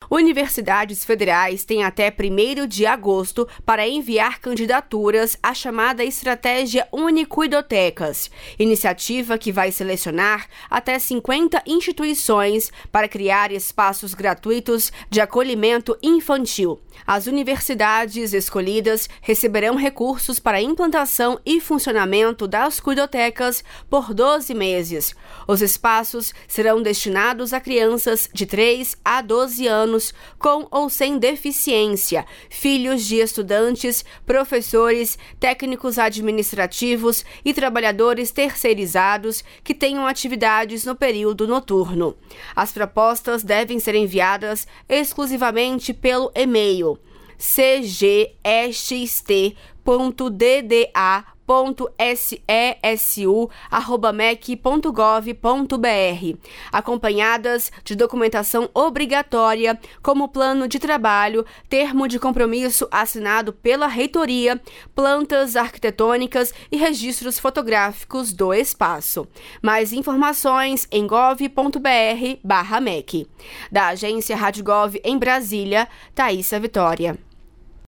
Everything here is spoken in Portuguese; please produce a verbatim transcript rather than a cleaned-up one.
Universidades federais têm até primeiro de agosto para enviar candidaturas à chamada Estratégia Unicuidotecas, iniciativa que vai selecionar até cinquenta instituições para criar espaços gratuitos de acolhimento infantil. As universidades escolhidas receberão recursos para a implantação e funcionamento das cuidotecas por doze meses. Os espaços serão destinados a crianças de três a doze anos com ou sem deficiência, filhos de estudantes, professores, técnicos administrativos e trabalhadores terceirizados que tenham atividades no período noturno. As propostas devem ser enviadas exclusivamente pelo e-mail c g e x t ponto d d a ponto s e s u arroba mec ponto gov ponto b r, acompanhadas de documentação obrigatória como plano de trabalho, termo de compromisso assinado pela reitoria, plantas arquitetônicas e registros fotográficos do espaço. Mais informações em gov ponto b r barra mec. Da agência Rádio Gov em Brasília, Thaísa Vitória.